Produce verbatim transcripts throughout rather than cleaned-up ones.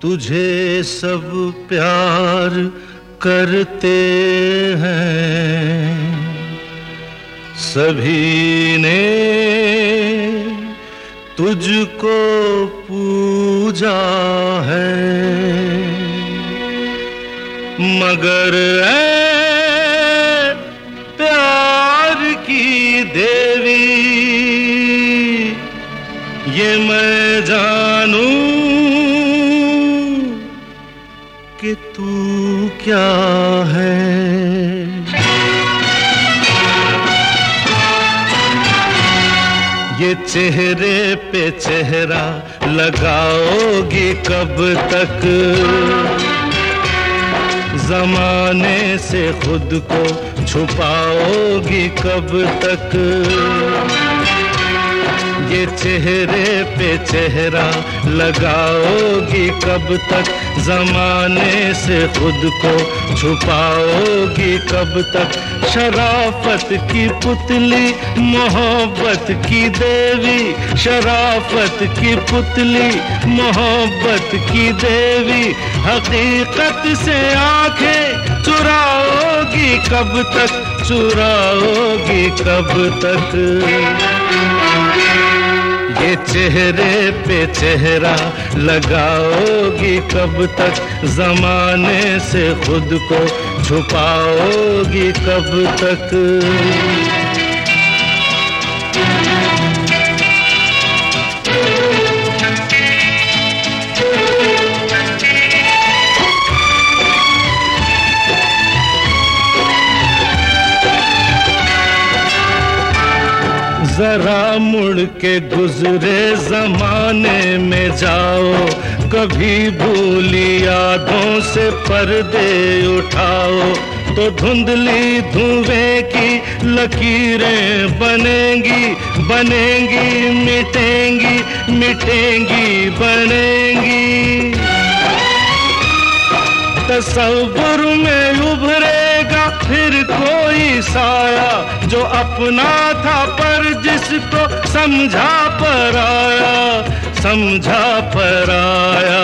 तुझे सब प्यार करते हैं, सभी ने तुझको पूजा है, मगर ऐ प्यार की देवी ये मैं जानूं कि तू क्या है। ये चेहरे पे चेहरा लगाओगी कब तक, ज़माने से खुद को छुपाओगी कब तक। ये चेहरे पे चेहरा लगाओगी कब तक, ज़माने से खुद को छुपाओगी कब तक। शराफत की पुतली मोहब्बत की देवी, शराफत की पुतली मोहब्बत की देवी, हकीकत से आंखें चुराओगी कब तक, चुराओगी कब तक। ये चेहरे पे चेहरा लगाओगी कब तक, ज़माने से खुद को छुपाओगी कब तक। जरा मुड़ के गुजरे जमाने में जाओ, कभी भूली यादों से पर्दे उठाओ, तो धुंधली धुएं की लकीरें बनेंगी, बनेंगी मिटेंगी, मिटेंगी बनेंगी। तसव्वुर में उभरेगा फिर कोई साया, जो अपना था पर जिसको समझा पराया, समझा पराया।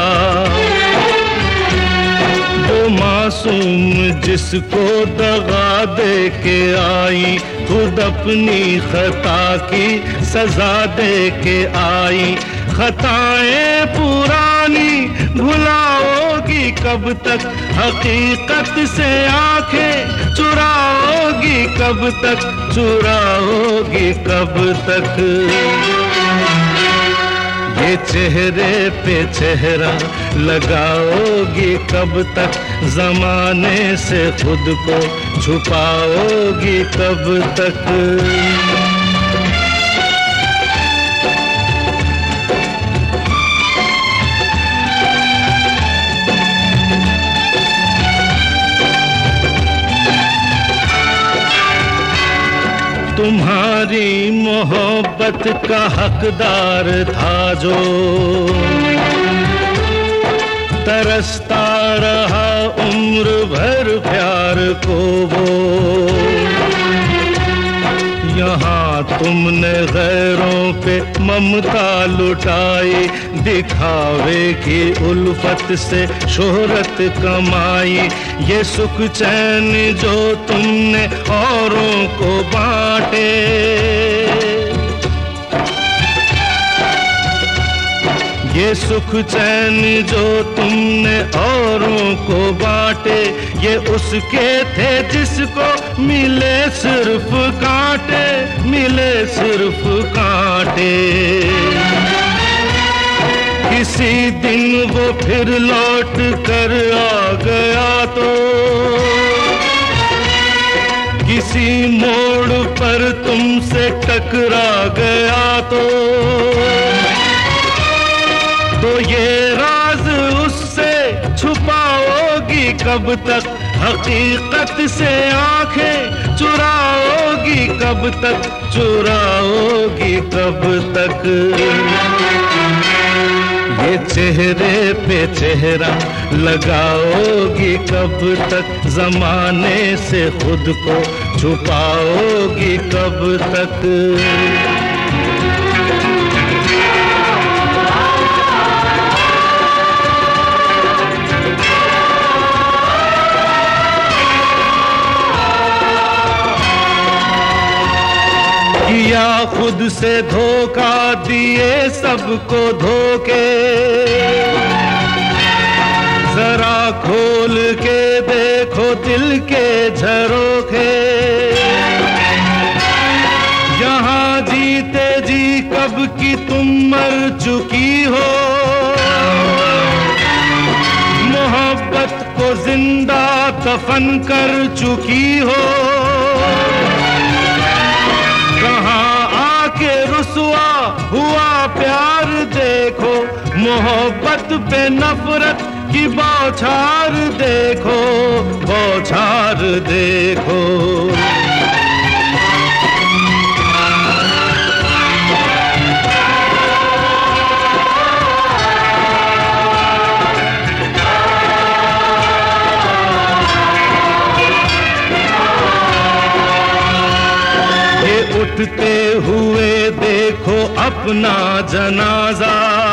वो मासूम जिसको दगा दे के आई, खुद अपनी खता की सजा दे के आई। खताएं पुरानी भुलाओगी कब तक, हकीकत से आंखें चुराओगी कब तक, चुराओगी कब तक। ये चेहरे पे चेहरा लगाओगी कब तक, ज़माने से खुद को छुपाओगी कब तक। तुम्हारी मोहब्बत का हकदार था जो, तरसता रहा उम्र भर प्यार को वो। यहाँ तुमने गैरों पे ममता लुटाई, दिखावे की उल्फत से शोहरत कमाई। ये सुख चैन जो तुमने औरों को बांटे, ये सुख चैन जो तुमने औरों को बांटे, ये उसके थे जिसको मिले सिर्फ कांटे, मिले सिर्फ कांटे। किसी दिन वो फिर लौट कर आ गया तो, किसी मोड़ पर तुमसे टकरा गया तो, तो ये राज उससे छुपाओगी कब तक, हकीकत से आंखें चुराओगी कब तक, चुराओगी कब तक। ये चेहरे पे चेहरा लगाओगी कब तक, ज़माने से खुद को छुपाओगी कब तक। दिया खुद से धोखा, दिए सबको धोखे। जरा खोल के देखो दिल के झरोखे। यहाँ जीते जी कब की तुम मर चुकी हो, मोहब्बत को जिंदा दफन कर चुकी हो। कहाँ आके रुसवा हुआ प्यार देखो, मोहब्बत पे नफरत की बौछार देखो, बौछार देखो। उठते हुए देखो अपना जनाजा,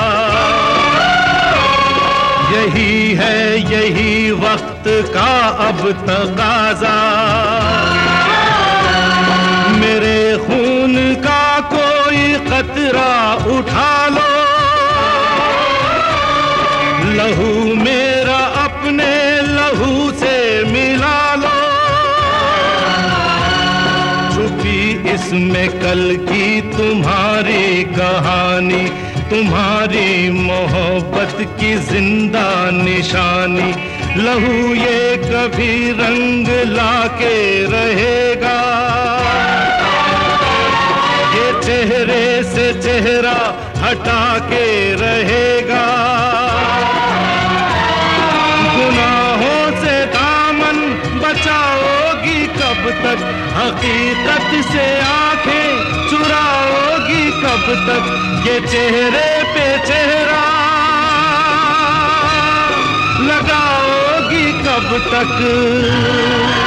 यही है यही वक्त का अब तकाजा। मेरे खून का कोई कतरा उठा लो, लहू मेरा अपने लहू से मिला लो। इसमें कल की तुम्हारी कहानी, तुम्हारी मोहब्बत की जिंदा निशानी। लहू ये कभी रंग लाके रहेगा, ये चेहरे से चेहरा हटा के रहेगा। गुनाहों से दामन बचाओगी कब तक, हकीकत से आंखें चुराओगी कब तक। ये चेहरे पे चेहरा लगाओगी कब तक।